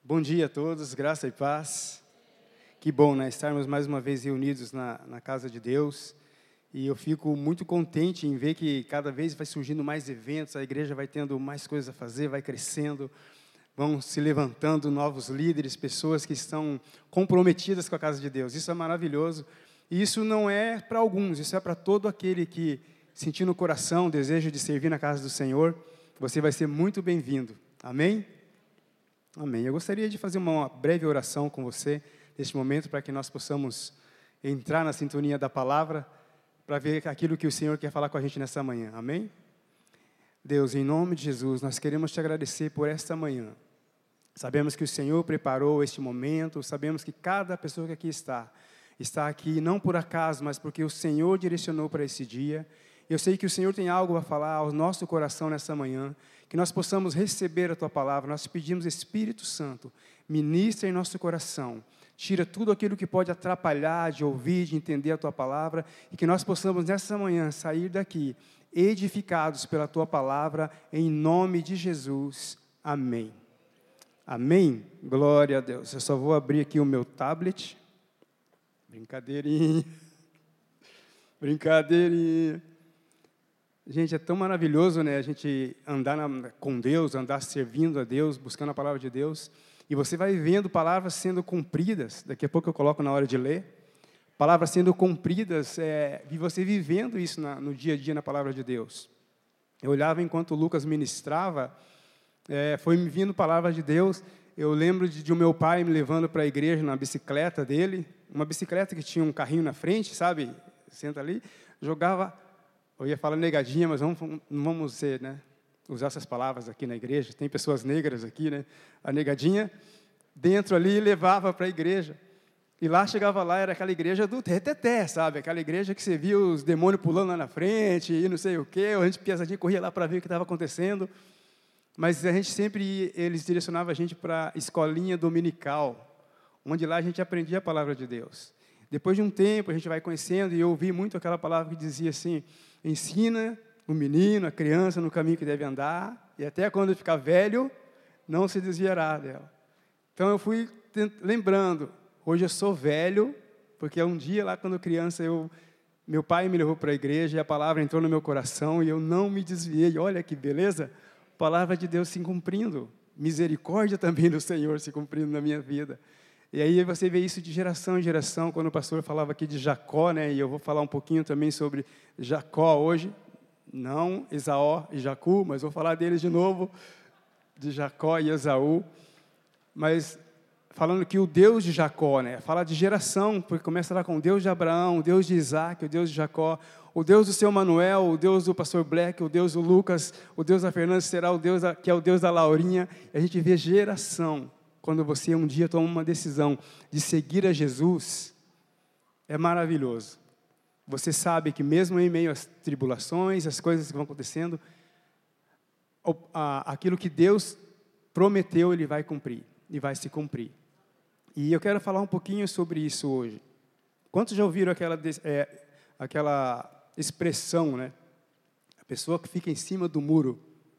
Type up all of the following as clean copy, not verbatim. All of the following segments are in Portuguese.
Bom dia a todos, graça e paz. Que bom, né, estarmos mais uma vez reunidos na casa de Deus. E eu fico muito contente em ver que cada vez vai surgindo mais eventos, a igreja vai tendo mais coisas a fazer, vai crescendo, vão se levantando novos líderes, pessoas que estão comprometidas com a casa de Deus. Isso é maravilhoso. E isso não é para alguns, isso é para todo aquele que, sentir no coração o desejo de servir na casa do Senhor, você vai ser muito bem-vindo. Amém? Amém. Eu gostaria de fazer uma breve oração com você neste momento, para que nós possamos entrar na sintonia da palavra, para ver aquilo que o Senhor quer falar com a gente nessa manhã. Amém? Deus, em nome de Jesus, nós queremos te agradecer por esta manhã. Sabemos que o Senhor preparou este momento, sabemos que cada pessoa que aqui está aqui não por acaso, mas porque o Senhor direcionou para esse dia. Eu sei que o Senhor tem algo a falar ao nosso coração nessa manhã, que nós possamos receber a Tua palavra. Nós te pedimos, Espírito Santo, ministra em nosso coração, tira tudo aquilo que pode atrapalhar de ouvir, de entender a Tua palavra, e que nós possamos nessa manhã sair daqui edificados pela Tua palavra, em nome de Jesus. Amém. Amém? Glória a Deus. Eu só vou abrir aqui o meu tablet. Brincadeirinha. Brincadeirinha. Gente, é tão maravilhoso, né, a gente andar com Deus, andar servindo a Deus, buscando a palavra de Deus, e você vai vendo palavras sendo cumpridas. Daqui a pouco eu coloco na hora de ler, palavras sendo cumpridas, e você vivendo isso no dia a dia na palavra de Deus. Eu olhava enquanto o Lucas ministrava, foi me vindo palavra de Deus. Eu lembro de o meu pai me levando para a igreja na bicicleta dele, uma bicicleta que tinha um carrinho na frente, sabe, senta ali, jogava. Eu ia falar negadinha, mas não vamos ser, né, usar essas palavras aqui na igreja. Tem pessoas negras aqui, né? A negadinha, dentro ali, levava para a igreja. E lá, chegava lá, era aquela igreja do reteté, sabe? Aquela igreja que você via os demônios pulando lá na frente, e não sei o quê. A gente, piazadinha, corria lá para ver o que estava acontecendo. Mas a gente sempre, eles direcionavam a gente para a escolinha dominical, onde lá a gente aprendia a palavra de Deus. Depois de um tempo, a gente vai conhecendo, e eu ouvi muito aquela palavra que dizia assim: ensina o menino, a criança, no caminho que deve andar, e até quando ficar velho, não se desviará dela. Então, eu fui lembrando, hoje eu sou velho, porque um dia lá, quando criança, meu pai me levou para a igreja, e a palavra entrou no meu coração, e eu não me desviei. Olha que beleza, a palavra de Deus se cumprindo, misericórdia também do Senhor se cumprindo na minha vida. E aí você vê isso de geração em geração, quando o pastor falava aqui de Jacó, né, e eu vou falar um pouquinho também sobre Jacó hoje, não Esaú e Jacú, mas vou falar deles de novo, de Jacó e Esaú, mas falando que o Deus de Jacó, né, fala de geração, porque começa lá com o Deus de Abraão, o Deus de Isaac, o Deus de Jacó, o Deus do seu Manuel, o Deus do pastor Black, o Deus do Lucas, o Deus da Fernanda será o Deus que é o Deus da Laurinha, e a gente vê geração. Quando você um dia toma uma decisão de seguir a Jesus, é maravilhoso. Você sabe que mesmo em meio às tribulações, às coisas que vão acontecendo, aquilo que Deus prometeu, Ele vai cumprir, e vai se cumprir. E eu quero falar um pouquinho sobre isso hoje. Quantos já ouviram aquela expressão, né? A pessoa que fica em cima do muro.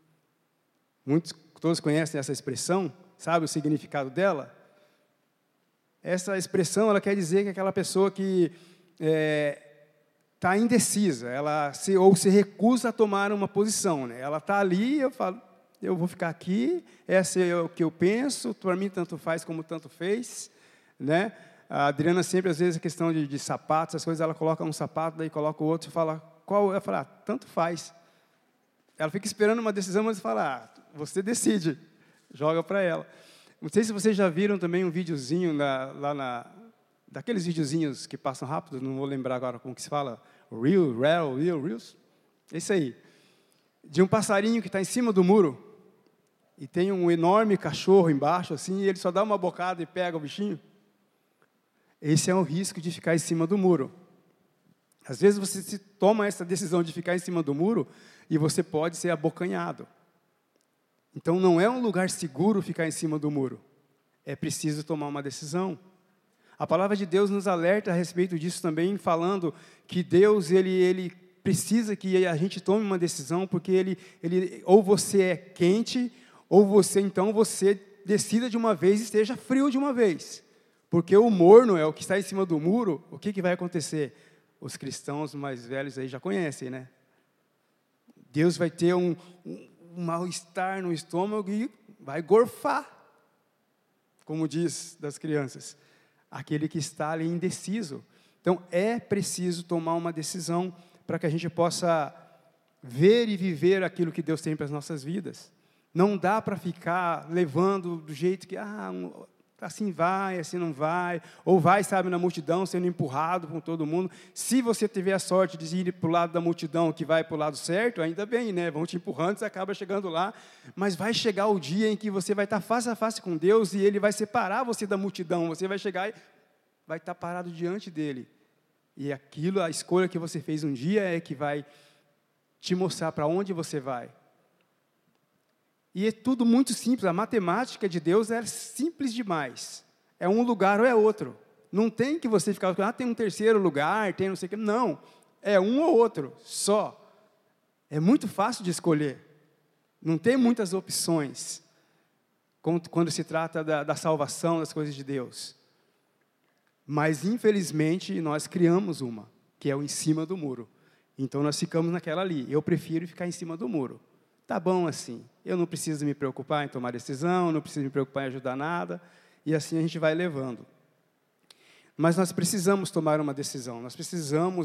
Todos conhecem essa expressão? Sabe o significado dela? Essa expressão, ela quer dizer que aquela pessoa que está indecisa, ou se recusa a tomar uma posição, né? Ela está ali, eu falo, eu vou ficar aqui, essa é o que eu penso, para mim tanto faz como tanto fez, né? A Adriana sempre, às vezes, a questão de sapatos, essas coisas, ela coloca um sapato, daí coloca o outro, e fala, qual? Ela fala, tanto faz. Ela fica esperando uma decisão, mas fala, você decide. Joga para ela. Não sei se vocês já viram também um videozinho daqueles videozinhos que passam rápido, não vou lembrar agora como que se fala, Reels, esse aí, de um passarinho que está em cima do muro, e tem um enorme cachorro embaixo, assim, e ele só dá uma bocada e pega o bichinho. Esse é o risco de ficar em cima do muro. Às vezes você toma essa decisão de ficar em cima do muro, e você pode ser abocanhado. Então, não é um lugar seguro ficar em cima do muro. É preciso tomar uma decisão. A palavra de Deus nos alerta a respeito disso também, falando que Deus, Ele precisa que a gente tome uma decisão, porque ou você é quente, ou você decida de uma vez e esteja frio de uma vez. Porque o morno é o que está em cima do muro, o que vai acontecer? Os cristãos mais velhos aí já conhecem, né? Deus vai ter um mal-estar no estômago e vai gorfar, como diz das crianças, aquele que está ali indeciso. Então, é preciso tomar uma decisão para que a gente possa ver e viver aquilo que Deus tem para as nossas vidas. Não dá para ficar levando do jeito que, assim vai, assim não vai, ou vai, sabe, na multidão, sendo empurrado por todo mundo. Se você tiver a sorte de ir para o lado da multidão, que vai para o lado certo, ainda bem, né? Vão te empurrando, você acaba chegando lá, mas vai chegar o dia em que você vai estar face a face com Deus e Ele vai separar você da multidão, você vai chegar e vai estar parado diante dEle. E aquilo, a escolha que você fez um dia é que vai te mostrar para onde você vai. E é tudo muito simples, a matemática de Deus é simples demais. É um lugar ou é outro. Não tem que você ficar, tem um terceiro lugar, tem não sei o que. Não, é um ou outro, só. É muito fácil de escolher. Não tem muitas opções quando se trata da salvação, das coisas de Deus. Mas, infelizmente, nós criamos uma, que é o em cima do muro. Então, nós ficamos naquela ali. Eu prefiro ficar em cima do muro. Tá bom assim, eu não preciso me preocupar em tomar decisão, não preciso me preocupar em ajudar nada, e assim a gente vai levando. Mas nós precisamos tomar uma decisão, nós precisamos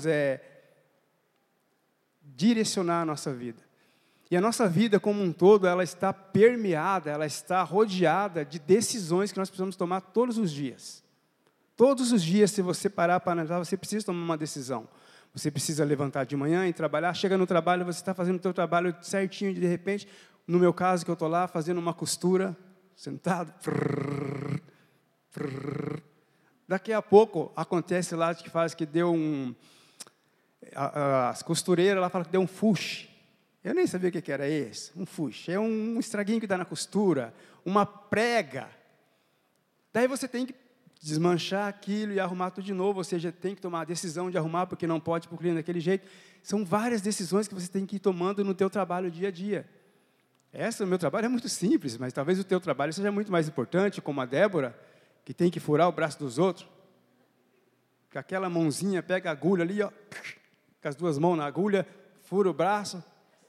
direcionar a nossa vida. E a nossa vida como um todo, ela está permeada, ela está rodeada de decisões que nós precisamos tomar todos os dias. Todos os dias, se você parar para analisar, você precisa tomar uma decisão. Você precisa levantar de manhã e trabalhar, chega no trabalho, você está fazendo o seu trabalho certinho, de repente, no meu caso, que eu estou lá fazendo uma costura, sentado, daqui a pouco acontece lá que faz que deu as costureiras, ela fala que deu um fuxe. Eu nem sabia o que era esse, um fuxe, é um estraguinho que dá na costura, uma prega. Daí você tem que desmanchar aquilo e arrumar tudo de novo, ou seja, tem que tomar a decisão de arrumar, porque não pode ir para o cliente daquele jeito. São várias decisões que você tem que ir tomando no teu trabalho dia a dia. O meu trabalho é muito simples, mas talvez o teu trabalho seja muito mais importante, como a Débora, que tem que furar o braço dos outros. Com aquela mãozinha, pega a agulha ali, ó, com as duas mãos na agulha, fura o braço.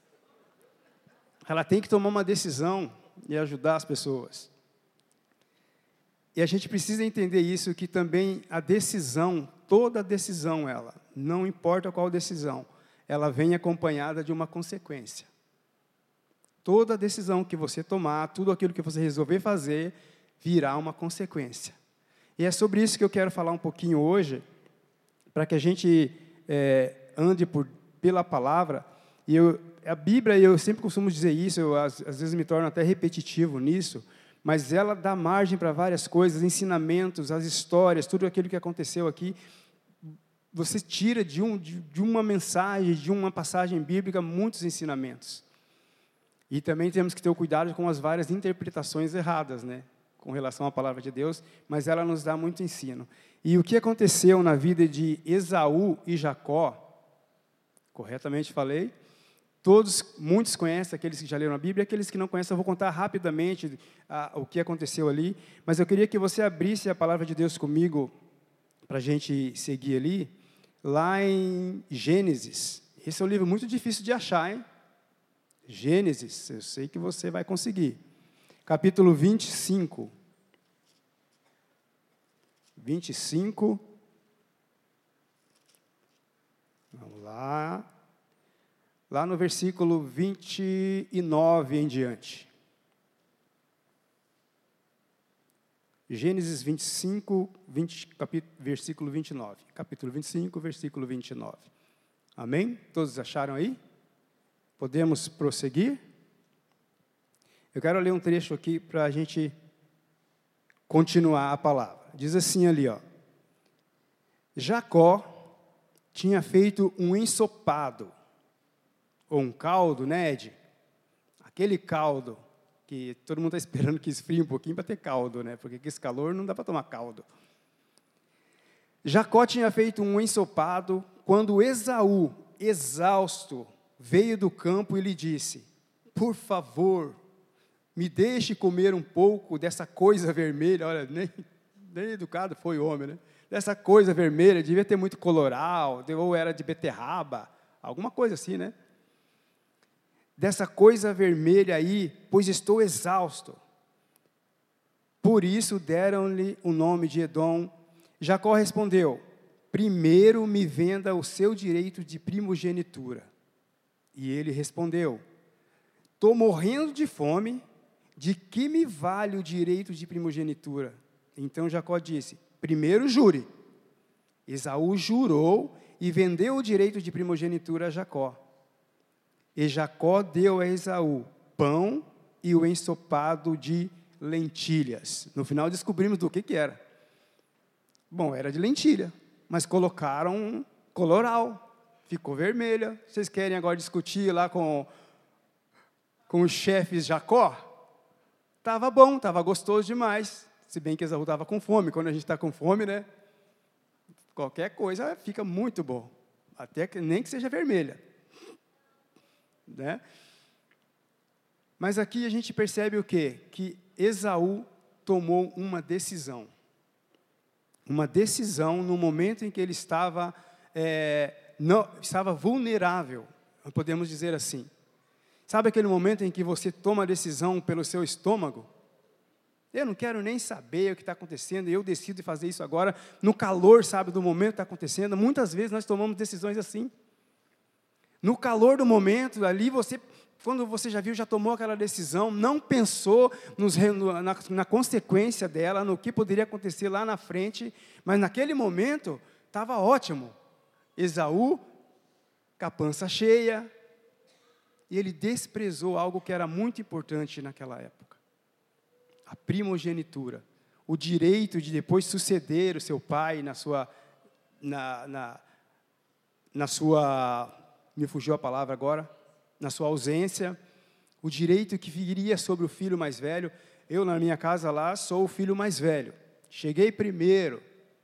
Ela tem que tomar uma decisão e ajudar as pessoas. E a gente precisa entender isso, que também a decisão, toda decisão, não importa qual decisão, ela vem acompanhada de uma consequência. Toda decisão que você tomar, tudo aquilo que você resolver fazer, virá uma consequência. E é sobre isso que eu quero falar um pouquinho hoje, para que a gente ande pela palavra. E a Bíblia, eu sempre costumo dizer isso, às vezes me torno até repetitivo nisso, mas ela dá margem para várias coisas, ensinamentos, as histórias, tudo aquilo que aconteceu aqui. Você tira de uma mensagem, de uma passagem bíblica, muitos ensinamentos. E também temos que ter o cuidado com as várias interpretações erradas, né, com relação à palavra de Deus, mas ela nos dá muito ensino. E o que aconteceu na vida de Esaú e Jacó, corretamente falei, muitos conhecem, aqueles que já leram a Bíblia, aqueles que não conhecem, eu vou contar rapidamente o que aconteceu ali, mas eu queria que você abrisse a palavra de Deus comigo, para a gente seguir ali, lá em Gênesis. Esse é um livro muito difícil de achar, hein? Gênesis, eu sei que você vai conseguir. Capítulo 25. 25. Vamos lá. Lá no versículo 29 em diante. Gênesis 25, versículo 29. Capítulo 25, versículo 29. Amém? Todos acharam aí? Podemos prosseguir? Eu quero ler um trecho aqui para a gente continuar a palavra. Diz assim ali, ó. Jacó tinha feito um ensopado, ou um caldo, né, Ed? Aquele caldo que todo mundo está esperando que esfrie um pouquinho para ter caldo, né? Porque com esse calor não dá para tomar caldo. Jacó tinha feito um ensopado quando Esaú, exausto, veio do campo e lhe disse: por favor, me deixe comer um pouco dessa coisa vermelha. Olha, nem educado foi o homem, né? Dessa coisa vermelha, devia ter muito coloral, ou era de beterraba, alguma coisa assim, né? Dessa coisa vermelha aí, pois estou exausto. Por isso deram-lhe o nome de Edom. Jacó respondeu: primeiro me venda o seu direito de primogenitura. E ele respondeu: estou morrendo de fome, de que me vale o direito de primogenitura? Então Jacó disse: primeiro jure. Esaú jurou e vendeu o direito de primogenitura a Jacó. E Jacó deu a Esaú pão e o ensopado de lentilhas. No final descobrimos do que era. Bom, era de lentilha, mas colocaram coloral, ficou vermelha. Vocês querem agora discutir lá com os chefes Jacó? Estava bom, estava gostoso demais, se bem que Esaú estava com fome. Quando a gente está com fome, né? Qualquer coisa fica muito bom, até que nem que seja vermelha. Né? Mas aqui a gente percebe o quê? Que Esaú tomou uma decisão. Uma decisão no momento em que ele estava vulnerável, podemos dizer assim. Sabe aquele momento em que você toma a decisão pelo seu estômago? Eu não quero nem saber o que está acontecendo, eu decido fazer isso agora, no calor, sabe, do momento que está acontecendo. Muitas vezes nós tomamos decisões assim. No calor do momento, ali quando você já viu, já tomou aquela decisão, não pensou na consequência dela, no que poderia acontecer lá na frente, mas naquele momento, estava ótimo. Esaú, com a pança cheia, e ele desprezou algo que era muito importante naquela época. A primogenitura, o direito de depois suceder o seu pai na sua, me fugiu a palavra agora, na sua ausência, o direito que viria sobre o filho mais velho. Eu, na minha casa lá, sou o filho mais velho. Cheguei primeiro.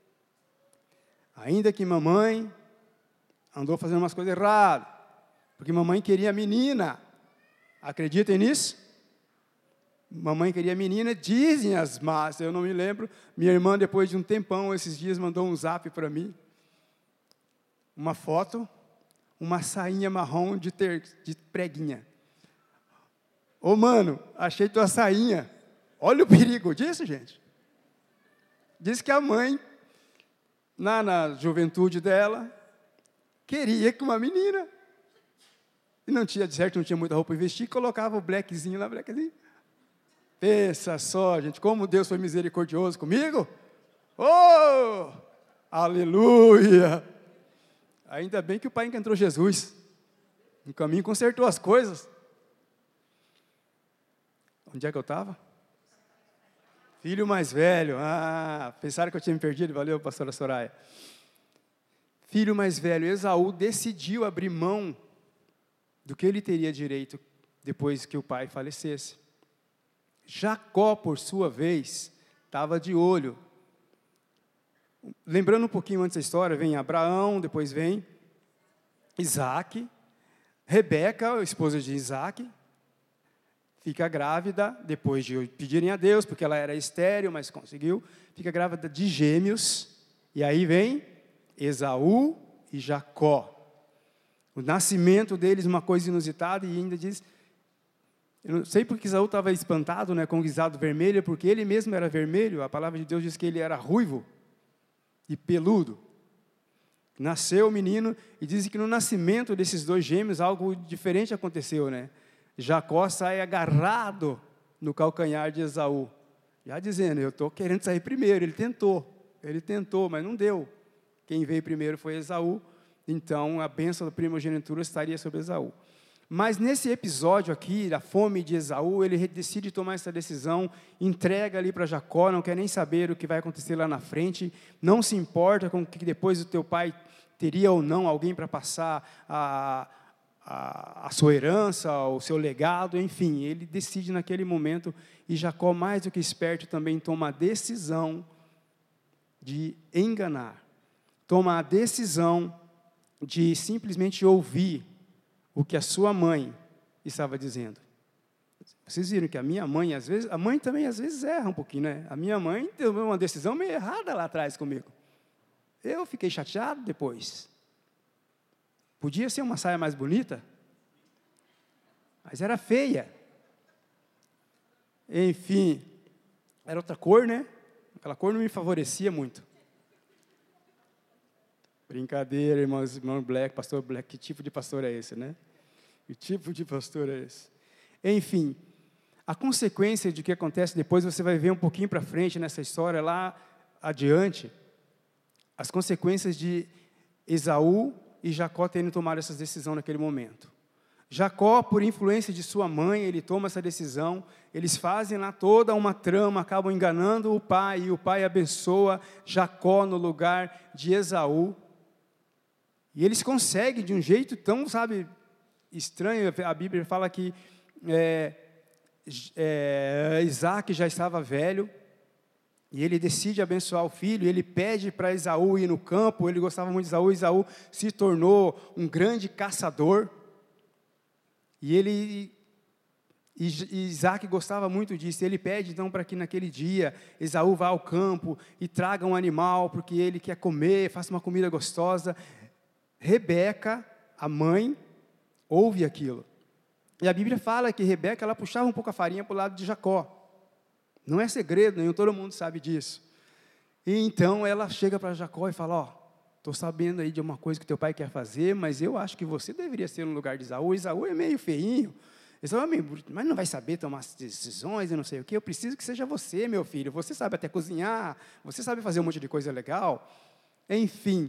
Ainda que mamãe andou fazendo umas coisas erradas, porque mamãe queria menina. Acreditem nisso? Mamãe queria menina, dizem as más, eu não me lembro. Minha irmã, depois de um tempão, esses dias, mandou um zap para mim. Uma foto, uma sainha marrom de preguinha. Ô, mano, achei tua sainha. Olha o perigo disso, gente. Diz que a mãe, na juventude dela, queria que uma menina. E não tinha, de certo, não tinha muita roupa para vestir, colocava o blackzinho lá, blackzinho. Pensa só, gente, como Deus foi misericordioso comigo. Oh, aleluia. Ainda bem que o pai encontrou Jesus. No caminho consertou as coisas. Onde é que eu estava? Filho mais velho. Pensaram que eu tinha me perdido? Valeu, pastora Soraya. Filho mais velho, Esaú decidiu abrir mão do que ele teria direito depois que o pai falecesse. Jacó, por sua vez, estava de olho. Lembrando um pouquinho antes da história, vem Abraão, depois vem Isaac, Rebeca, a esposa de Isaac, fica grávida, depois de pedirem a Deus, porque ela era estéril, mas conseguiu, fica grávida de gêmeos, e aí vem Esaú e Jacó. O nascimento deles, uma coisa inusitada, e ainda diz, eu não sei porque Esaú estava espantado, né, com o guisado vermelho, porque ele mesmo era vermelho, a palavra de Deus diz que ele era ruivo e peludo. Nasceu o menino, e dizem que no nascimento desses dois gêmeos, algo diferente aconteceu, né? Jacó sai agarrado no calcanhar de Esaú, já dizendo, eu estou querendo sair primeiro. Ele tentou, mas não deu. Quem veio primeiro foi Esaú, então a bênção da primogenitura estaria sobre Esaú. Mas nesse episódio aqui, da fome de Esaú, ele decide tomar essa decisão, entrega ali para Jacó, não quer nem saber o que vai acontecer lá na frente, não se importa com que depois o teu pai teria ou não alguém para passar a sua herança, o seu legado, enfim, ele decide naquele momento, e Jacó, mais do que esperto, também toma a decisão de enganar, toma a decisão de simplesmente ouvir o que a sua mãe estava dizendo. Vocês viram que a minha mãe, às vezes, a mãe também às vezes erra um pouquinho, né? A minha mãe teve uma decisão meio errada lá atrás comigo. Eu fiquei chateado depois. Podia ser uma saia mais bonita, mas era feia. Enfim, era outra cor, né? Aquela cor não me favorecia muito. Brincadeira, irmão Black, pastor Black, que tipo de pastor é esse, né? Que tipo de pastor é esse? Enfim, a consequência de que acontece depois, você vai ver um pouquinho para frente nessa história, lá adiante, as consequências de Esaú e Jacó terem tomado essa decisão naquele momento. Jacó, por influência de sua mãe, ele toma essa decisão, eles fazem lá toda uma trama, acabam enganando o pai, e o pai abençoa Jacó no lugar de Esaú. E eles conseguem de um jeito tão, estranho. A Bíblia fala que Isaac já estava velho, e ele decide abençoar o filho, e ele pede para Esaú ir no campo, ele gostava muito de Esaú, Esaú se tornou um grande caçador, e Isaac gostava muito disso, ele pede então para que naquele dia Esaú vá ao campo e traga um animal, porque ele quer comer, faça uma comida gostosa. Rebeca, a mãe, ouve aquilo, e a Bíblia fala que Rebeca, ela puxava um pouco a farinha para o lado de Jacó. Não é segredo nenhum, todo mundo sabe disso. E então ela chega para Jacó e fala, estou sabendo aí de uma coisa que teu pai quer fazer, mas eu acho que você deveria ser no lugar de Esaú. Esaú é meio feinho, Esaú é meio bruto, mas não vai saber tomar decisões e não sei o quê. Eu preciso que seja você, meu filho. Você sabe até cozinhar, você sabe fazer um monte de coisa legal. Enfim,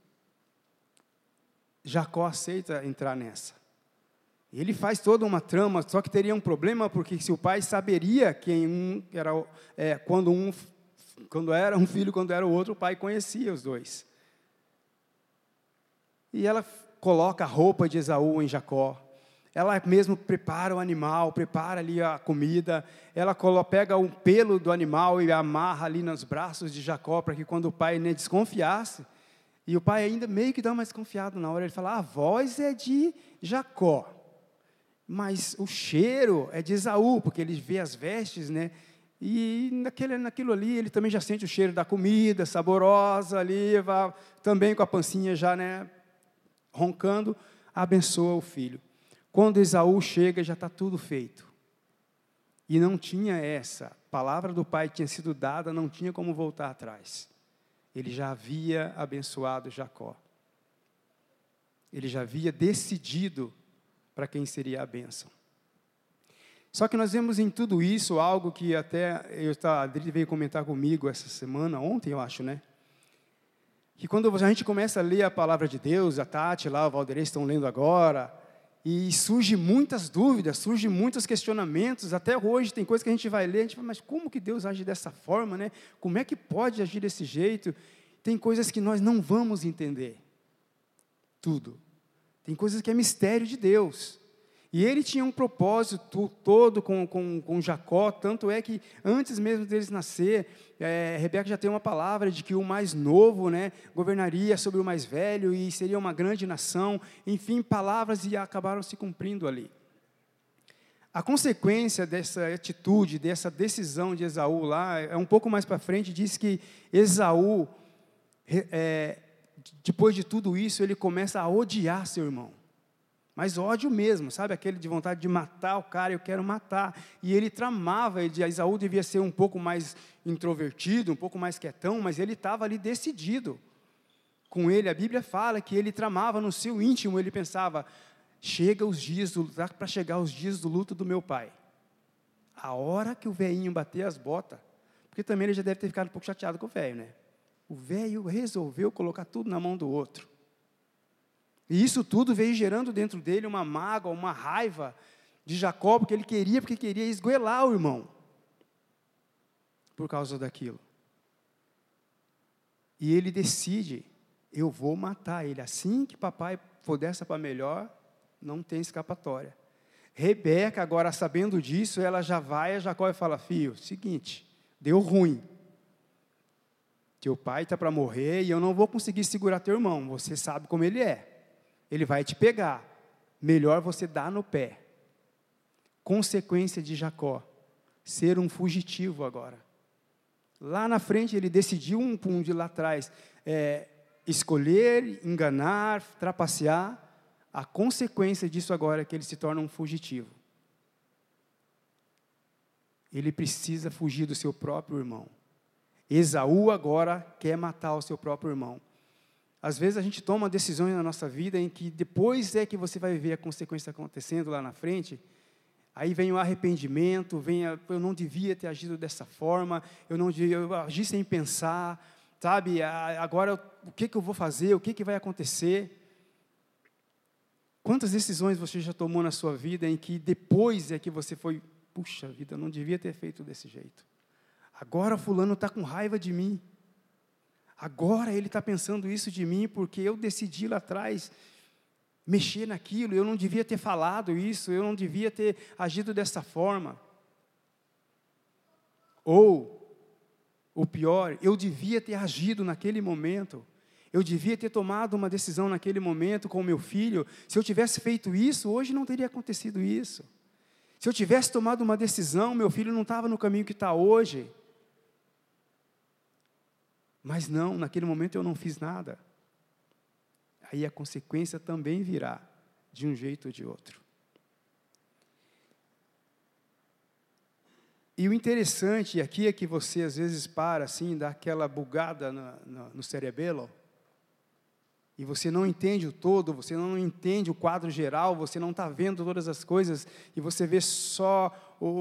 Jacó aceita entrar nessa. Ele faz toda uma trama, só que teria um problema, porque se o pai saberia quem era, quando era um filho, quando era o outro, o pai conhecia os dois. E ela coloca a roupa de Esaú em Jacó, ela mesmo prepara o animal, prepara ali a comida, ela pega o pelo do animal e amarra ali nos braços de Jacó, para que quando o pai desconfiasse, e o pai ainda meio que dá uma desconfiada na hora, ele fala, a voz é de Jacó, mas o cheiro é de Esaú, porque ele vê as vestes, né? E naquilo ali, ele também já sente o cheiro da comida, saborosa ali, também com a pancinha já, né, roncando, abençoa o filho. Quando Esaú chega, já está tudo feito. E não tinha essa palavra do pai que tinha sido dada, não tinha como voltar atrás. Ele já havia abençoado Jacó. Ele já havia decidido para quem seria a bênção. Só que nós vemos em tudo isso algo que até a Adri veio comentar comigo essa semana, ontem eu acho, né? Que quando a gente começa a ler a palavra de Deus, a Tati lá, o Valderez estão lendo agora, e surgem muitas dúvidas, surgem muitos questionamentos, até hoje tem coisas que a gente vai ler, a gente fala, mas como que Deus age dessa forma, né? Como é que pode agir desse jeito? Tem coisas que nós não vamos entender, tudo. Tem coisas que é mistério de Deus. E ele tinha um propósito todo com Jacó, tanto é que antes mesmo deles nascer, Rebeca já tem uma palavra de que o mais novo, né, governaria sobre o mais velho e seria uma grande nação. Enfim, palavras e acabaram se cumprindo ali. A consequência dessa atitude, dessa decisão de Esaú lá, é um pouco mais para frente, diz que Esaú, depois de tudo isso, ele começa a odiar seu irmão. Mas ódio mesmo, sabe? Aquele de vontade de matar o cara, eu quero matar. E ele tramava, Esaú devia ser um pouco mais introvertido, um pouco mais quietão, mas ele estava ali decidido. Com ele, a Bíblia fala que ele tramava no seu íntimo, ele pensava, para chegar os dias do luto do meu pai. A hora que o velhinho bater as botas, porque também ele já deve ter ficado um pouco chateado com o velho, né? O velho resolveu colocar tudo na mão do outro. E isso tudo veio gerando dentro dele uma mágoa, uma raiva de Jacó, porque queria esgoelar o irmão, por causa daquilo. E ele decide, eu vou matar ele, assim que papai for dessa para melhor, não tem escapatória. Rebeca, agora sabendo disso, ela já vai a Jacó e fala, filho, seguinte, deu ruim. Teu pai está para morrer e eu não vou conseguir segurar teu irmão, você sabe como ele é. Ele vai te pegar, melhor você dar no pé. consequência de Jacó ser um fugitivo agora. Lá na frente ele decidiu de lá atrás, escolher, enganar, trapacear. A consequência disso agora é que ele se torna um fugitivo. Ele precisa fugir do seu próprio irmão. Esaú agora quer matar o seu próprio irmão. Às vezes a gente toma decisões na nossa vida em que depois é que você vai ver a consequência acontecendo lá na frente. Aí vem o arrependimento, eu não devia ter agido dessa forma, eu agi sem pensar, sabe? Agora o que eu vou fazer, o que vai acontecer? Quantas decisões você já tomou na sua vida em que depois é que você foi, puxa vida, eu não devia ter feito desse jeito. Agora fulano está com raiva de mim. Agora ele está pensando isso de mim porque eu decidi lá atrás mexer naquilo, eu não devia ter falado isso, eu não devia ter agido dessa forma. Ou, o pior, eu devia ter agido naquele momento, eu devia ter tomado uma decisão naquele momento com o meu filho. Se eu tivesse feito isso, hoje não teria acontecido isso. Se eu tivesse tomado uma decisão, meu filho não estava no caminho que está hoje. Mas não, naquele momento eu não fiz nada. Aí a consequência também virá, de um jeito ou de outro. E o interessante aqui é que você às vezes para assim, dá aquela bugada no cerebelo, e você não entende o todo, você não entende o quadro geral, você não está vendo todas as coisas, e você vê só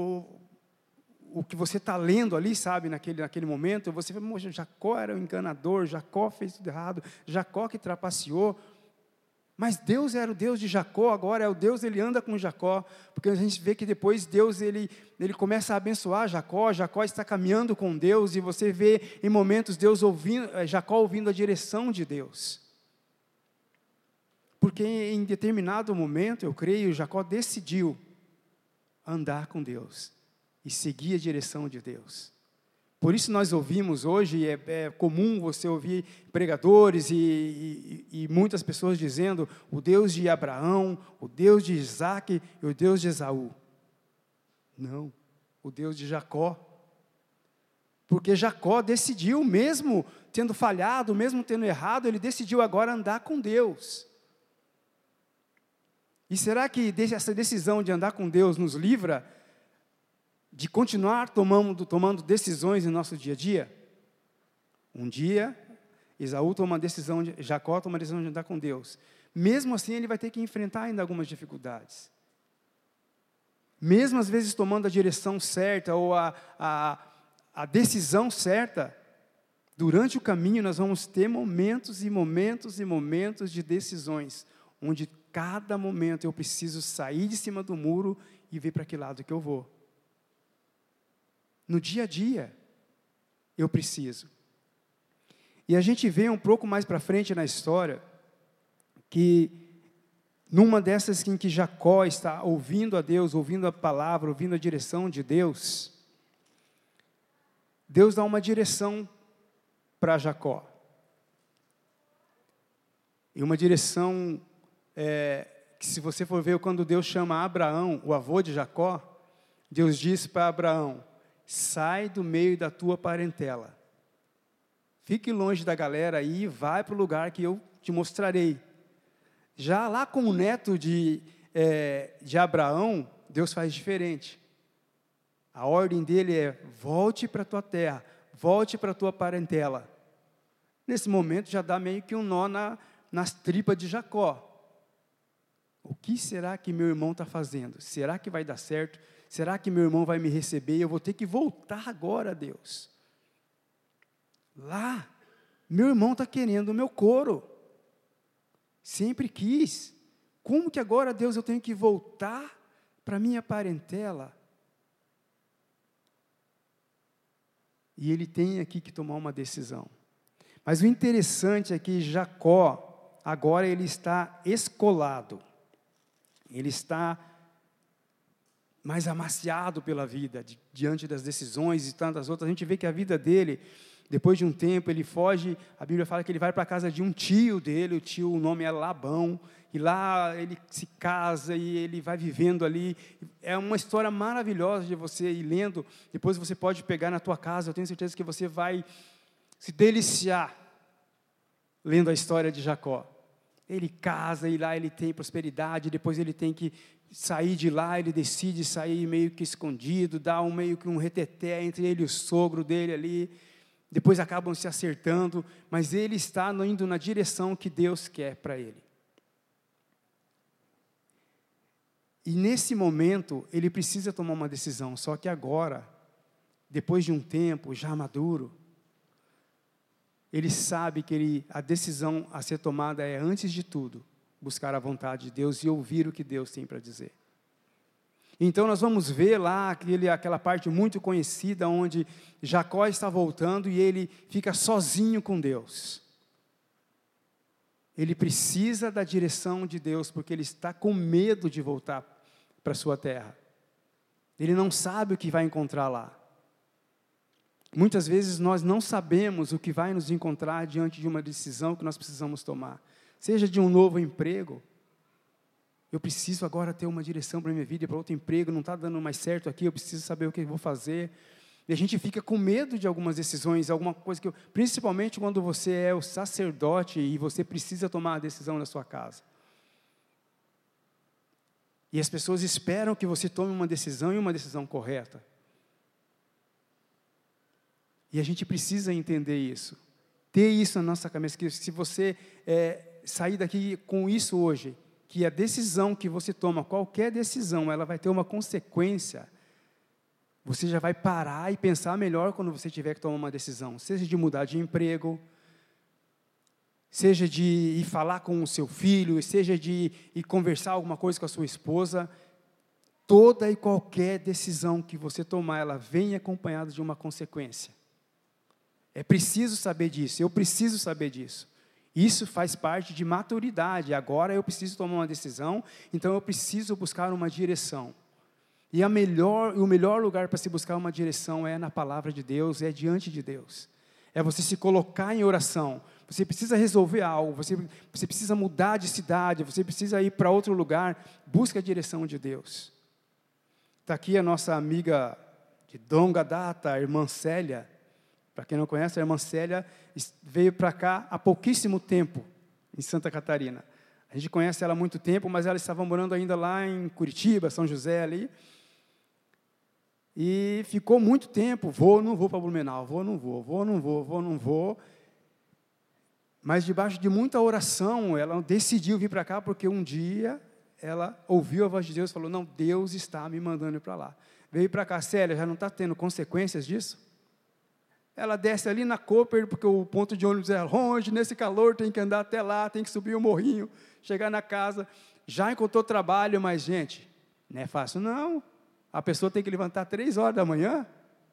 o que você está lendo ali, sabe, naquele momento. Você vê, moxa, Jacó era o enganador, Jacó fez tudo errado, Jacó que trapaceou. Mas Deus era o Deus de Jacó, agora é o Deus, ele anda com Jacó, porque a gente vê que depois Deus, ele começa a abençoar Jacó, Jacó está caminhando com Deus, e você vê em momentos Jacó ouvindo a direção de Deus. Porque em determinado momento, eu creio, Jacó decidiu andar com Deus e seguir a direção de Deus. Por isso nós ouvimos hoje, é comum você ouvir pregadores e muitas pessoas dizendo o Deus de Abraão, o Deus de Isaac e o Deus de Esaú. Não, o Deus de Jacó. Porque Jacó decidiu, mesmo tendo falhado, mesmo tendo errado, ele decidiu agora andar com Deus. E será que essa decisão de andar com Deus nos livra de continuar tomando decisões em nosso dia a dia? Um dia, Jacó toma a decisão de andar com Deus. Mesmo assim, ele vai ter que enfrentar ainda algumas dificuldades. Mesmo às vezes tomando a direção certa ou a decisão certa, durante o caminho nós vamos ter momentos e momentos e momentos de decisões, onde cada momento eu preciso sair de cima do muro e ver para que lado que eu vou. No dia a dia, eu preciso. E a gente vê um pouco mais para frente na história, que numa dessas em que Jacó está ouvindo a Deus, ouvindo a palavra, ouvindo a direção de Deus, Deus dá uma direção para Jacó. E uma direção que, se você for ver, quando Deus chama Abraão, o avô de Jacó, Deus diz para Abraão: sai do meio da tua parentela. Fique longe da galera aí, vai para o lugar que eu te mostrarei. Já lá com o neto de Abraão, Deus faz diferente. A ordem dele é: volte para a tua terra, volte para a tua parentela. Nesse momento já dá meio que um nó nas tripas de Jacó. O que será que meu irmão está fazendo? Será que vai dar certo? Será que meu irmão vai me receber? Eu vou ter que voltar agora a Deus. Lá, meu irmão está querendo o meu couro. Sempre quis. Como que agora, Deus, eu tenho que voltar para a minha parentela? E ele tem aqui que tomar uma decisão. Mas o interessante é que Jacó, agora ele está escolado. Ele está mais amaciado pela vida, diante das decisões e tantas outras. A gente vê que a vida dele Depois de um tempo, ele foge, a Bíblia fala que ele vai para a casa de um tio dele, o nome é Labão, e lá ele se casa e ele vai vivendo ali. É uma história maravilhosa de você ir lendo, depois você pode pegar na tua casa, eu tenho certeza que você vai se deliciar lendo a história de Jacó. Ele casa e lá ele tem prosperidade, depois ele tem que sair de lá, ele decide sair meio que escondido, dá meio que um reteté entre ele e o sogro dele ali, depois acabam se acertando, mas ele está indo na direção que Deus quer para ele. E nesse momento, ele precisa tomar uma decisão, só que agora, depois de um tempo, já maduro, ele sabe que a decisão a ser tomada é, antes de tudo, buscar a vontade de Deus e ouvir o que Deus tem para dizer. Então, nós vamos ver lá aquela parte muito conhecida, onde Jacó está voltando e ele fica sozinho com Deus. Ele precisa da direção de Deus, porque ele está com medo de voltar para a sua terra. Ele não sabe o que vai encontrar lá. Muitas vezes nós não sabemos o que vai nos encontrar diante de uma decisão que nós precisamos tomar. Seja de um novo emprego. Eu preciso agora ter uma direção para a minha vida, para outro emprego, não está dando mais certo aqui, eu preciso saber o que eu vou fazer. E a gente fica com medo de algumas decisões, alguma coisa principalmente quando você é o sacerdote e você precisa tomar a decisão na sua casa. E as pessoas esperam que você tome uma decisão e uma decisão correta. E a gente precisa entender isso. Ter isso na nossa cabeça, que se você sair daqui com isso hoje, que a decisão que você toma, qualquer decisão, ela vai ter uma consequência. Você já vai parar e pensar melhor quando você tiver que tomar uma decisão. Seja de mudar de emprego, seja de ir falar com o seu filho, seja de ir conversar alguma coisa com a sua esposa. Toda e qualquer decisão que você tomar, ela vem acompanhada de uma consequência. É preciso saber disso, eu preciso saber disso. Isso faz parte de maturidade. Agora eu preciso tomar uma decisão, então eu preciso buscar uma direção. E o melhor lugar para se buscar uma direção é na palavra de Deus, é diante de Deus. É você se colocar em oração. Você precisa resolver algo, você precisa mudar de cidade, você precisa ir para outro lugar, busca a direção de Deus. Está aqui a nossa amiga de longa data, a irmã Célia. Para quem não conhece, a irmã Célia veio para cá há pouquíssimo tempo, em Santa Catarina. A gente conhece ela há muito tempo, mas ela estava morando ainda lá em Curitiba, São José ali. E ficou muito tempo, não vou para Blumenau, não vou. Mas debaixo de muita oração, ela decidiu vir para cá, porque um dia ela ouviu a voz de Deus e falou, não, Deus está me mandando ir para lá. Veio para cá, Célia, já não está tendo consequências disso? Ela desce ali na Cooper, porque o ponto de ônibus é longe, nesse calor tem que andar até lá, tem que subir o morrinho, chegar na casa. Já encontrou trabalho, mas, gente, não é fácil, não. A pessoa tem que levantar 3 horas da manhã.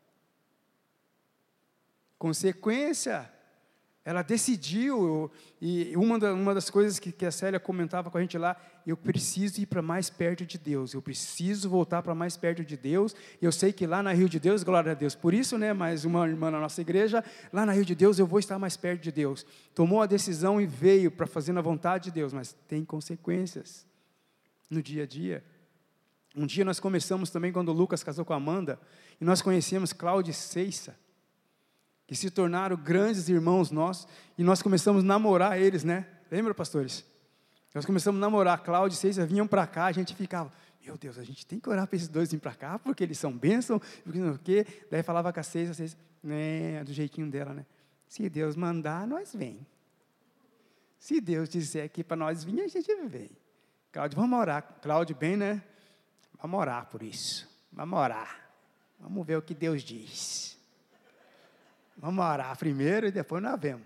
Consequência, ela decidiu, e uma das coisas que a Célia comentava com a gente lá, eu preciso ir para mais perto de Deus, eu preciso voltar para mais perto de Deus, eu sei que lá na Rio de Deus, glória a Deus, por isso, mais uma irmã na nossa igreja, lá na Rio de Deus eu vou estar mais perto de Deus. Tomou a decisão e veio para fazer na vontade de Deus, mas tem consequências no dia a dia. Um dia nós começamos também, quando o Lucas casou com a Amanda, e nós conhecemos Cláudio e Ceissa, que se tornaram grandes irmãos nossos, e nós começamos a namorar eles, né? Lembra, pastores? Nós começamos a namorar, Cláudio e Ceissa vinham para cá, a gente ficava, meu Deus, a gente tem que orar para esses dois virem para cá, porque eles são bênção, porque não sei o quê. Daí falava com a Ceissa, do jeitinho dela, né? Se Deus mandar, nós vem. Se Deus disser que para nós vir, a gente vem. Cláudio, vamos orar. Cláudio, bem, né? Vamos orar por isso. Vamos orar. Vamos ver o que Deus diz. Vamos orar primeiro e depois nós vemos.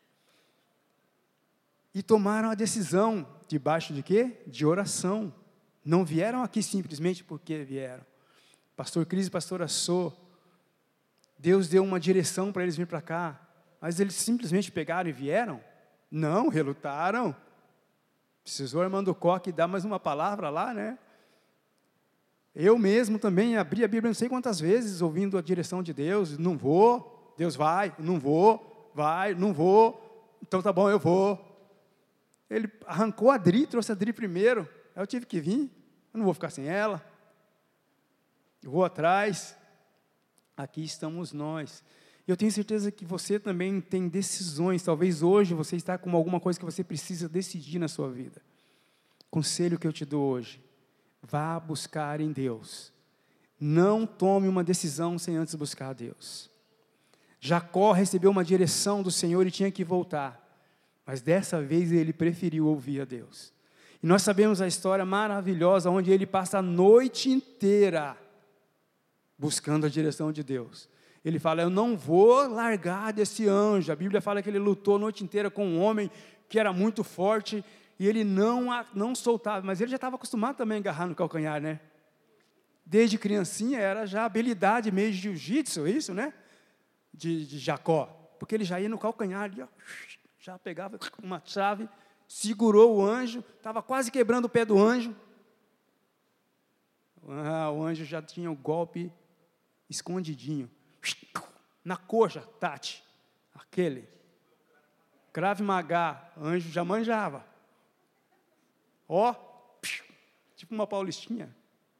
E tomaram a decisão, debaixo de quê? De oração. Não vieram aqui simplesmente porque vieram. Pastor Cris e pastora Sô, Deus deu uma direção para eles virem para cá, mas eles simplesmente pegaram e vieram? Não, relutaram. Precisou a irmã do Coque dar mais uma palavra lá, né? Eu mesmo também abri a Bíblia não sei quantas vezes, ouvindo a direção de Deus, não vou. Deus vai, não vou, vai, não vou, então tá bom, eu vou. Ele arrancou a Adri, trouxe a Adri primeiro, aí eu tive que vir, eu não vou ficar sem ela, eu vou atrás, aqui estamos nós. Eu tenho certeza que você também tem decisões, talvez hoje você está com alguma coisa que você precisa decidir na sua vida. Conselho que eu te dou hoje, vá buscar em Deus. Não tome uma decisão sem antes buscar a Deus. Jacó recebeu uma direção do Senhor e tinha que voltar, mas dessa vez ele preferiu ouvir a Deus. E nós sabemos a história maravilhosa, onde ele passa a noite inteira buscando a direção de Deus. Ele fala, eu não vou largar desse anjo. A Bíblia fala que ele lutou a noite inteira com um homem que era muito forte, e ele não soltava, mas ele já estava acostumado também a agarrar no calcanhar, né? Desde criancinha era já habilidade meio de jiu-jitsu, isso, né? De Jacó, porque ele já ia no calcanhar, ali, ó, já pegava uma chave, segurou o anjo, estava quase quebrando o pé do anjo. O anjo já tinha o golpe escondidinho, na coxa, Tati, aquele, Krav Maga, anjo já manjava, ó, tipo uma paulistinha.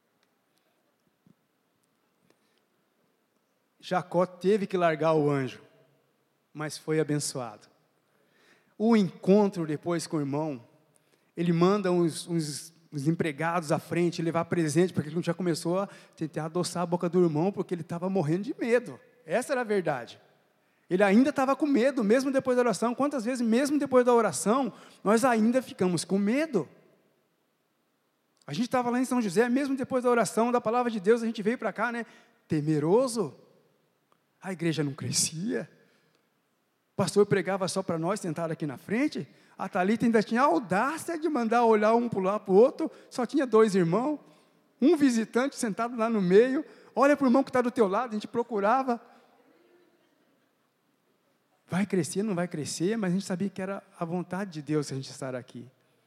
Jacó teve que largar o anjo, mas foi abençoado. O encontro depois com o irmão, ele manda uns empregados à frente levar presente, porque ele já começou a tentar adoçar a boca do irmão, porque ele estava morrendo de medo. Essa era a verdade. Ele ainda estava com medo, mesmo depois da oração. Quantas vezes, mesmo depois da oração, nós ainda ficamos com medo? A gente estava lá em São José, mesmo depois da oração, da palavra de Deus, a gente veio para cá, né? Temeroso. A igreja não crescia. O pastor pregava só para nós, sentado aqui na frente. A Thalita ainda tinha a audácia de mandar olhar um para o outro. Só tinha 2 irmãos. Um visitante sentado lá no meio. Olha para o irmão que está do teu lado. A gente procurava. Vai crescer, não vai crescer, mas a gente sabia que era a vontade de Deus a gente estar aqui.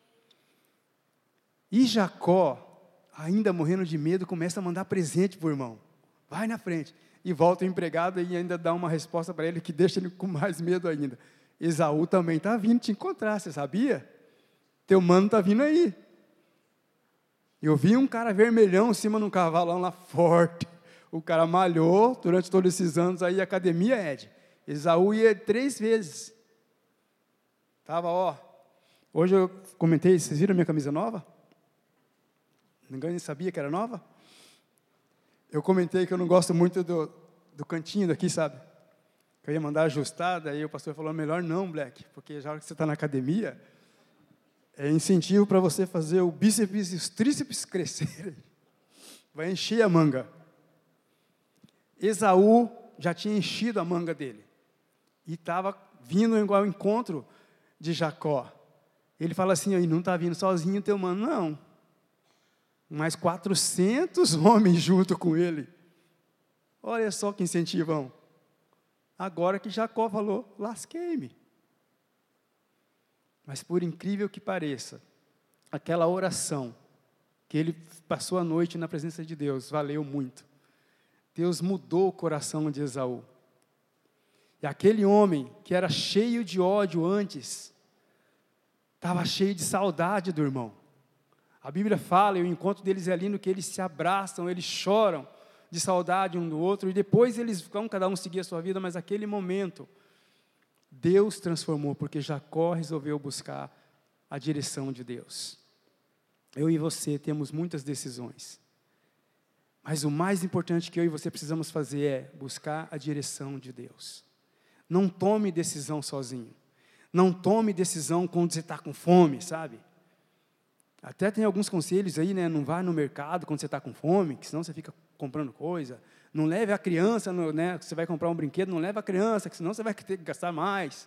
E Jacó, ainda morrendo de medo, começa a mandar presente para o irmão. Vai na frente. E volta o empregado e ainda dá uma resposta para ele que deixa ele com mais medo ainda. Esaú também está vindo te encontrar, você sabia? Teu mano está vindo aí. Eu vi um cara vermelhão em cima de um cavalão lá forte. O cara malhou durante todos esses anos aí, academia, Ed. Esaú ia 3 vezes. Estava, ó. Hoje eu comentei, vocês viram a minha camisa nova? Ninguém sabia que era nova? Eu comentei que eu não gosto muito do cantinho daqui, sabe? Que eu ia mandar ajustar, daí o pastor falou, melhor não, Black, porque já que você está na academia, é incentivo para você fazer o bíceps e os tríceps crescerem. Vai encher a manga. Esaú já tinha enchido a manga dele. E estava vindo ao encontro de Jacó. Ele fala assim, não está vindo sozinho teu mano, não. Mais 400 homens junto com ele. Olha só que incentivão. Agora que Jacó falou, lasquei-me. Mas por incrível que pareça, aquela oração que ele passou a noite na presença de Deus, valeu muito. Deus mudou o coração de Esaú. E aquele homem que era cheio de ódio antes, estava cheio de saudade do irmão. A Bíblia fala, e o encontro deles é lindo, que eles se abraçam, eles choram de saudade um do outro, e depois eles vão cada um seguir a sua vida, mas aquele momento, Deus transformou, porque Jacó resolveu buscar a direção de Deus. Eu e você temos muitas decisões, mas o mais importante que eu e você precisamos fazer é buscar a direção de Deus. Não tome decisão sozinho, não tome decisão quando você está com fome, sabe? Até tem alguns conselhos aí, né? Não vá no mercado quando você está com fome, que senão você fica comprando coisa. Não leve a criança, né? Você vai comprar um brinquedo, não leve a criança, que senão você vai ter que gastar mais.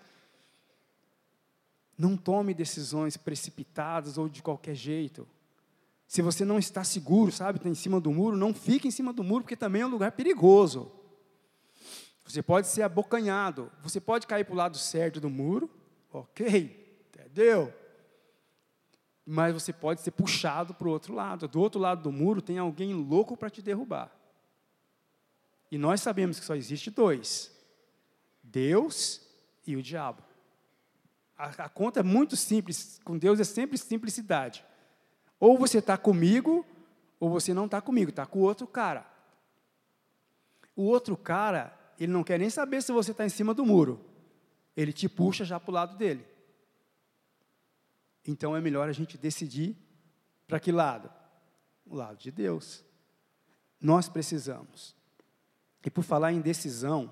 Não tome decisões precipitadas ou de qualquer jeito. Se você não está seguro, sabe, está em cima do muro, não fique em cima do muro, porque também é um lugar perigoso. Você pode ser abocanhado, você pode cair para o lado certo do muro, ok, entendeu? Mas você pode ser puxado para o outro lado. Do outro lado do muro tem alguém louco para te derrubar. E nós sabemos que só existe 2. Deus e o diabo. A conta é muito simples, com Deus é sempre simplicidade. Ou você está comigo, ou você não está comigo, está com o outro cara. O outro cara, ele não quer nem saber se você está em cima do muro. Ele te puxa já para o lado dele. Então é melhor a gente decidir para que lado? O lado de Deus. Nós precisamos. E por falar em decisão,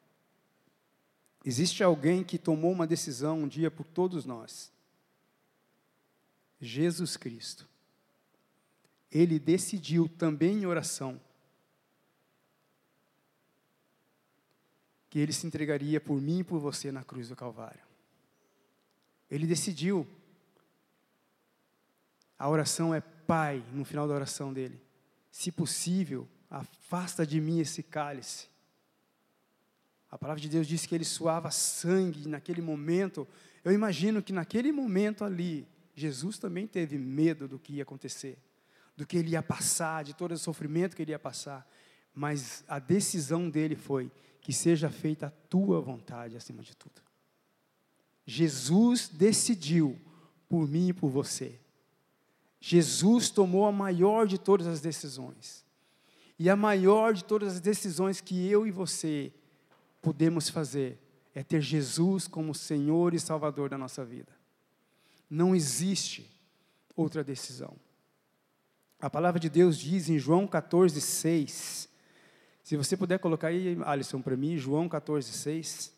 existe alguém que tomou uma decisão um dia por todos nós. Jesus Cristo. Ele decidiu também em oração que Ele se entregaria por mim e por você na cruz do Calvário. Ele decidiu. A oração é: Pai, no final da oração dele, se possível, afasta de mim esse cálice. A palavra de Deus diz que ele suava sangue naquele momento. Eu imagino que naquele momento ali, Jesus também teve medo do que ia acontecer, do que ele ia passar, de todo o sofrimento que ele ia passar. Mas a decisão dele foi: que seja feita a tua vontade acima de tudo. Jesus decidiu por mim e por você. Jesus tomou a maior de todas as decisões. E a maior de todas as decisões que eu e você podemos fazer é ter Jesus como Senhor e Salvador da nossa vida. Não existe outra decisão. A palavra de Deus diz em João 14:6. Se você puder colocar aí, Alisson, para mim, João 14:6.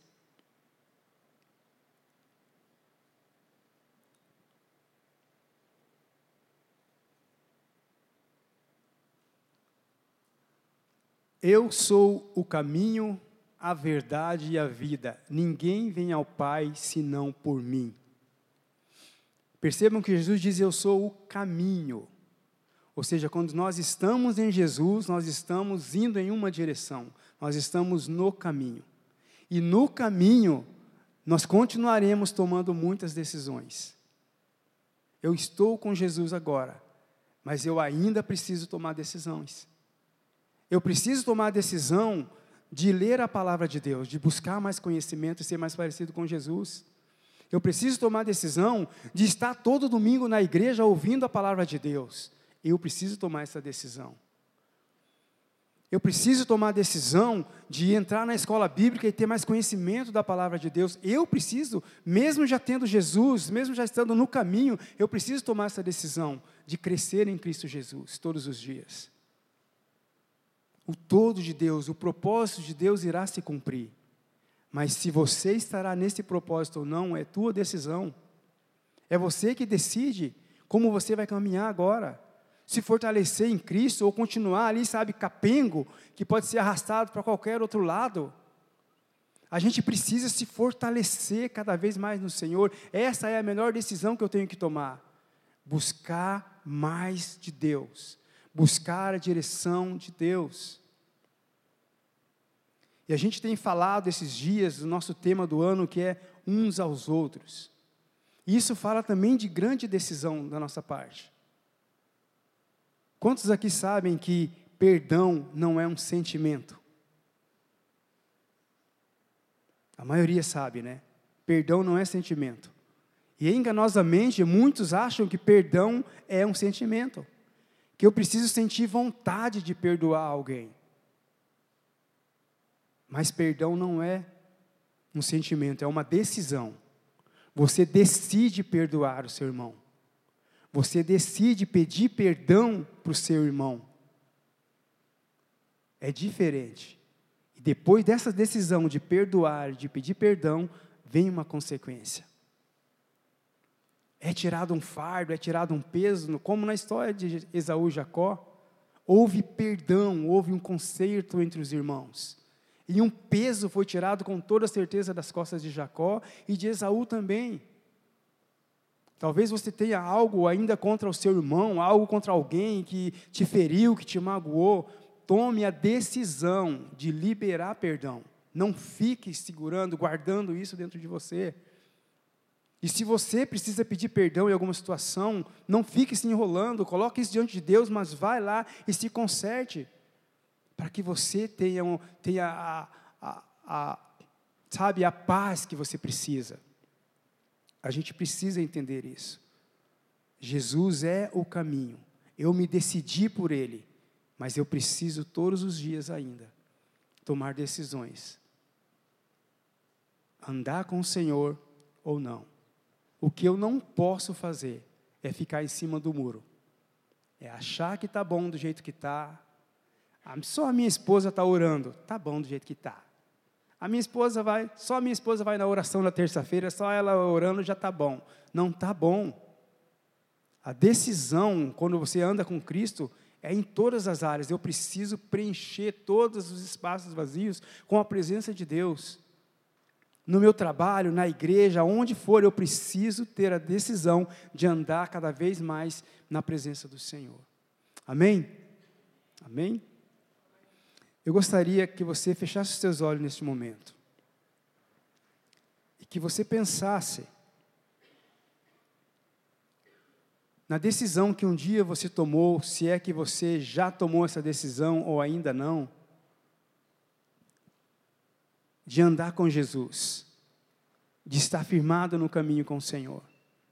Eu sou o caminho, a verdade e a vida. Ninguém vem ao Pai senão por mim. Percebam que Jesus diz: eu sou o caminho. Ou seja, quando nós estamos em Jesus, nós estamos indo em uma direção. Nós estamos no caminho. E no caminho, nós continuaremos tomando muitas decisões. Eu estou com Jesus agora, mas eu ainda preciso tomar decisões. Eu preciso tomar a decisão de ler a palavra de Deus, de buscar mais conhecimento e ser mais parecido com Jesus. Eu preciso tomar a decisão de estar todo domingo na igreja ouvindo a palavra de Deus. Eu preciso tomar essa decisão. Eu preciso tomar a decisão de entrar na escola bíblica e ter mais conhecimento da palavra de Deus. Eu preciso, mesmo já tendo Jesus, mesmo já estando no caminho, eu preciso tomar essa decisão de crescer em Cristo Jesus todos os dias. O todo de Deus, o propósito de Deus irá se cumprir. Mas se você estará nesse propósito ou não, é tua decisão. É você que decide como você vai caminhar agora. Se fortalecer em Cristo ou continuar ali, sabe, capengo, que pode ser arrastado para qualquer outro lado. A gente precisa se fortalecer cada vez mais no Senhor. Essa é a melhor decisão que eu tenho que tomar. Buscar mais de Deus. Buscar a direção de Deus. E a gente tem falado esses dias do nosso tema do ano, que é uns aos outros. E isso fala também de grande decisão da nossa parte. Quantos aqui sabem que perdão não é um sentimento? A maioria sabe, né? Perdão não é sentimento. E enganosamente, muitos acham que perdão é um sentimento. Que eu preciso sentir vontade de perdoar alguém. Mas perdão não é um sentimento, é uma decisão. Você decide perdoar o seu irmão. Você decide pedir perdão para o seu irmão. É diferente. E depois dessa decisão de perdoar, de pedir perdão, vem uma consequência. É tirado um fardo, é tirado um peso, como na história de Esaú e Jacó. Houve perdão, houve um conserto entre os irmãos. E um peso foi tirado com toda certeza das costas de Jacó e de Esaú também. Talvez você tenha algo ainda contra o seu irmão, algo contra alguém que te feriu, que te magoou. Tome a decisão de liberar perdão. Não fique segurando, guardando isso dentro de você. E se você precisa pedir perdão em alguma situação, não fique se enrolando, coloque isso diante de Deus, mas vai lá e se conserte. Para que você tenha sabe, a paz que você precisa. A gente precisa entender isso. Jesus é o caminho. Eu me decidi por Ele, mas eu preciso todos os dias ainda tomar decisões. Andar com o Senhor ou não. O que eu não posso fazer é ficar em cima do muro. É achar que está bom do jeito que está. Só a minha esposa está orando. Está bom do jeito que está. Só a minha esposa vai na oração na terça-feira, só ela orando já está bom. Não está bom. A decisão, quando você anda com Cristo, é em todas as áreas. Eu preciso preencher todos os espaços vazios com a presença de Deus. No meu trabalho, na igreja, onde for, eu preciso ter a decisão de andar cada vez mais na presença do Senhor. Amém? Amém? Eu gostaria que você fechasse os seus olhos neste momento. E que você pensasse na decisão que um dia você tomou, se é que você já tomou essa decisão ou ainda não, de andar com Jesus, de estar firmado no caminho com o Senhor.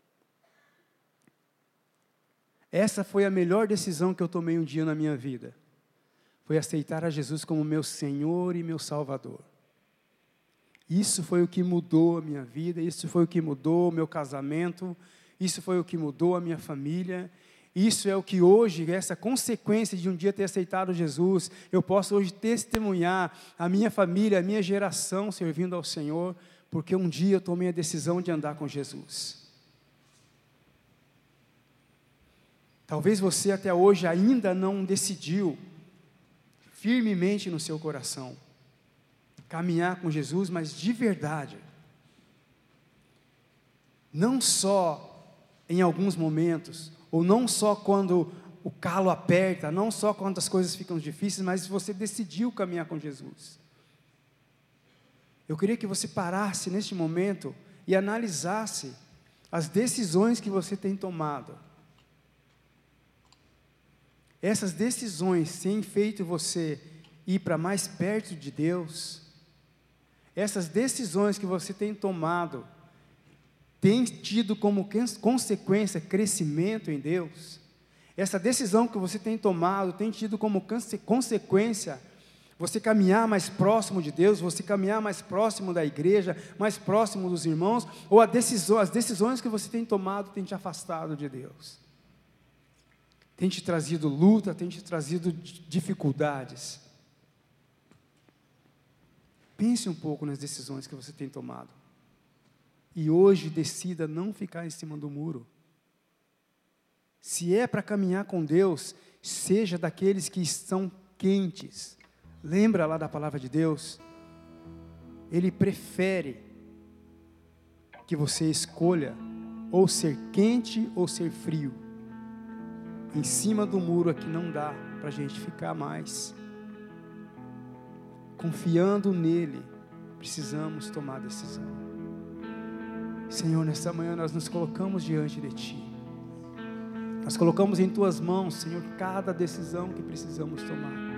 Essa foi a melhor decisão que eu tomei um dia na minha vida. Foi aceitar a Jesus como meu Senhor e meu Salvador. Isso foi o que mudou a minha vida, isso foi o que mudou o meu casamento, isso foi o que mudou a minha família. Isso é o que hoje, essa consequência de um dia ter aceitado Jesus, eu posso hoje testemunhar a minha família, a minha geração servindo ao Senhor, porque um dia eu tomei a decisão de andar com Jesus. Talvez você até hoje ainda não decidiu firmemente no seu coração caminhar com Jesus, mas de verdade. Não só em alguns momentos, ou não só quando o calo aperta, não só quando as coisas ficam difíceis, mas você decidiu caminhar com Jesus. Eu queria que você parasse neste momento e analisasse as decisões que você tem tomado. Essas decisões têm feito você ir para mais perto de Deus? Essas decisões que você tem tomado têm tido como consequência crescimento em Deus? Essa decisão que você tem tomado tem tido como consequência você caminhar mais próximo de Deus, você caminhar mais próximo da igreja, mais próximo dos irmãos, ou as decisões que você tem tomado têm te afastado de Deus? Tem te trazido luta, tem te trazido dificuldades? Pense um pouco nas decisões que você tem tomado. E hoje decida não ficar em cima do muro. Se é para caminhar com Deus, seja daqueles que estão quentes. Lembra lá da palavra de Deus? Ele prefere que você escolha ou ser quente ou ser frio. Em cima do muro aqui não dá para a gente ficar mais. Confiando nele, precisamos tomar decisão. Senhor, nesta manhã nós nos colocamos diante de Ti. Nós colocamos em Tuas mãos, Senhor, cada decisão que precisamos tomar.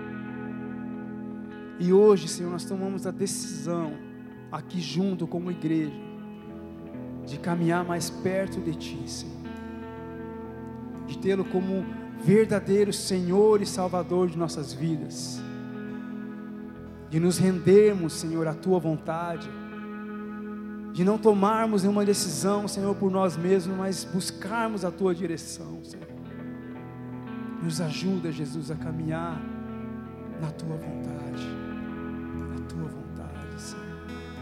E hoje, Senhor, nós tomamos a decisão, aqui junto como igreja, de caminhar mais perto de Ti, Senhor. De tê-lo como verdadeiro Senhor e Salvador de nossas vidas. De nos rendermos, Senhor, à Tua vontade. De não tomarmos nenhuma decisão, Senhor, por nós mesmos, mas buscarmos a Tua direção, Senhor. Nos ajuda, Jesus, a caminhar na Tua vontade. Na Tua vontade, Senhor.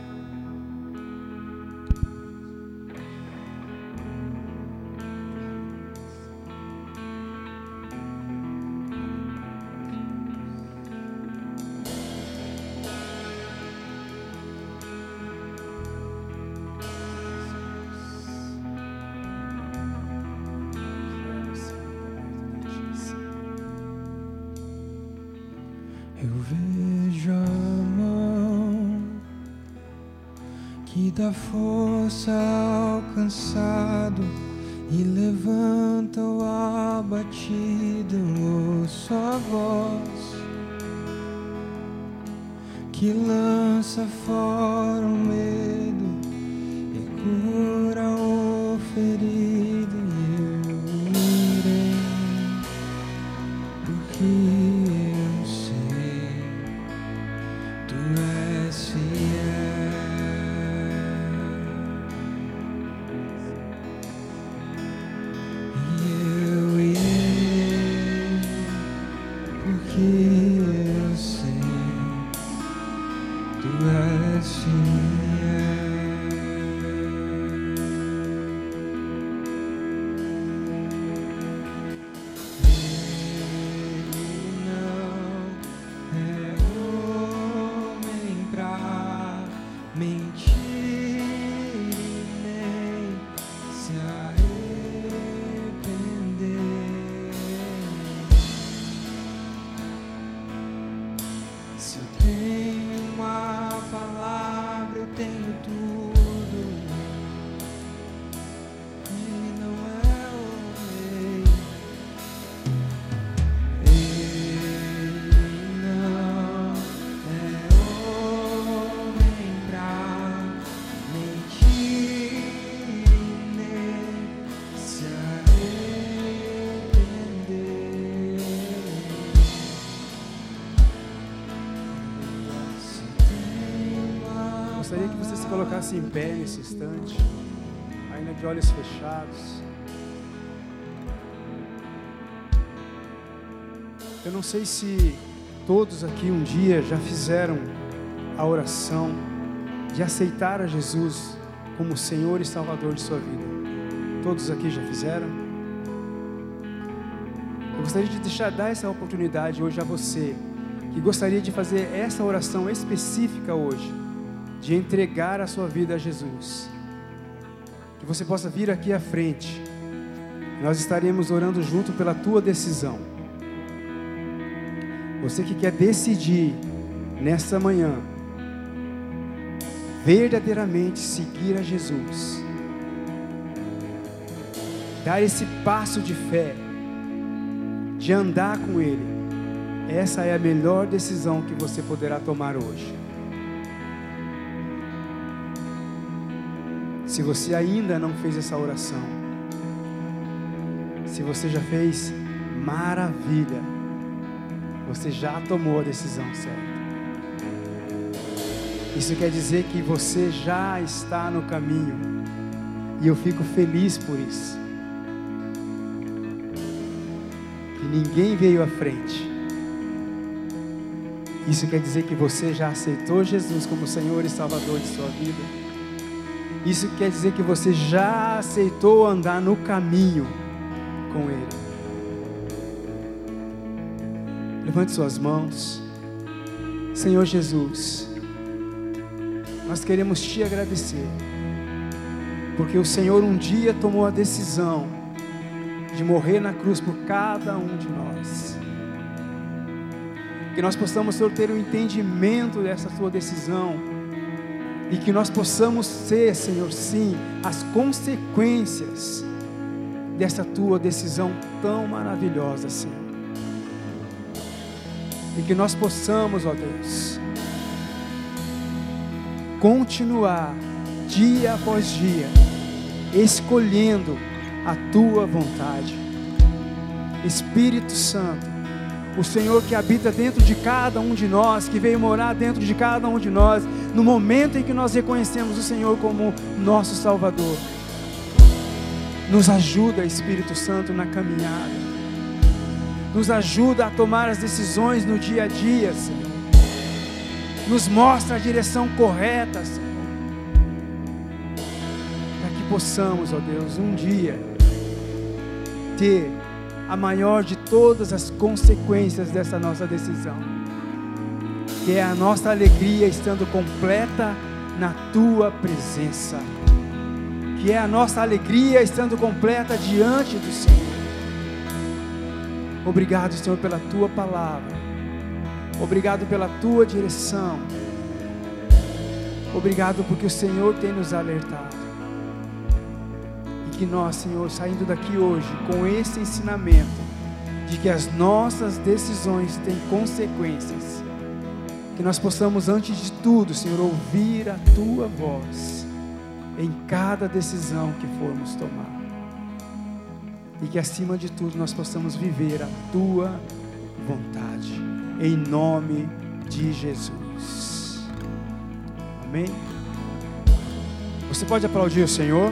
Eu vejo a mão que dá força ao cansado e levanta o abatido. Ouço a voz que lança fora o medo e cura o ferido, e eu irei, porque eu sei, tu és fiel. E eu irei, porque eu sei, tu és fiel. Gostaria que você se colocasse em pé nesse instante, ainda de olhos fechados. Eu não sei se todos aqui um dia já fizeram a oração de aceitar a Jesus como Senhor e Salvador de sua vida. Todos aqui já fizeram? Eu gostaria de dar essa oportunidade hoje a você que gostaria de fazer essa oração específica hoje, de entregar a sua vida a Jesus. Que você possa vir aqui à frente. Nós estaremos orando junto pela tua decisão. Você que quer decidir nessa manhã verdadeiramente seguir a Jesus, dar esse passo de fé, de andar com Ele, essa é a melhor decisão que você poderá tomar hoje. Se você ainda não fez essa oração, se você já fez, maravilha, você já tomou a decisão certa. Isso quer dizer que você já está no caminho, e eu fico feliz por isso. Que ninguém veio à frente. Isso quer dizer que você já aceitou Jesus como Senhor e Salvador de sua vida. Isso quer dizer que você já aceitou andar no caminho com Ele. Levante suas mãos. Senhor Jesus, nós queremos Te agradecer, porque o Senhor um dia tomou a decisão de morrer na cruz por cada um de nós. Que nós possamos, Senhor, ter um entendimento dessa Tua decisão, e que nós possamos ser, Senhor, sim, as consequências dessa Tua decisão tão maravilhosa, Senhor. E que nós possamos, ó Deus, continuar dia após dia, escolhendo a Tua vontade. Espírito Santo, o Senhor que habita dentro de cada um de nós, que veio morar dentro de cada um de nós, no momento em que nós reconhecemos o Senhor como nosso Salvador. Nos ajuda, Espírito Santo, na caminhada. Nos ajuda a tomar as decisões no dia a dia, Senhor. Nos mostra a direção correta, Senhor. Para que possamos, ó Deus, um dia ter a maior de todas as consequências dessa nossa decisão, que é a nossa alegria estando completa na Tua presença, que é a nossa alegria estando completa diante do Senhor. Obrigado, Senhor, pela Tua palavra, obrigado pela Tua direção, obrigado porque o Senhor tem nos alertado. Que nós, Senhor, saindo daqui hoje com esse ensinamento de que as nossas decisões têm consequências, Que nós possamos, antes de tudo, Senhor, ouvir a Tua voz em cada decisão que formos tomar. E que, acima de tudo, nós possamos viver a Tua vontade, em nome de Jesus. Amém? Você pode aplaudir o Senhor?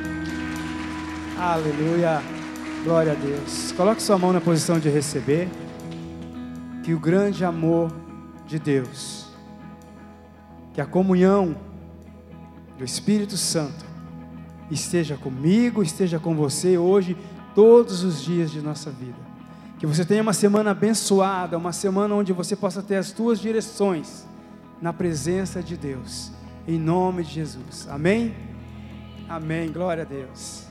Aleluia, glória a Deus. Coloque sua mão na posição de receber. Que o grande amor de Deus, que a comunhão do Espírito Santo esteja comigo, esteja com você hoje, todos os dias de nossa vida. Que você tenha uma semana abençoada, uma semana onde você possa ter as tuas direções na presença de Deus, em nome de Jesus. Amém? Amém, glória a Deus.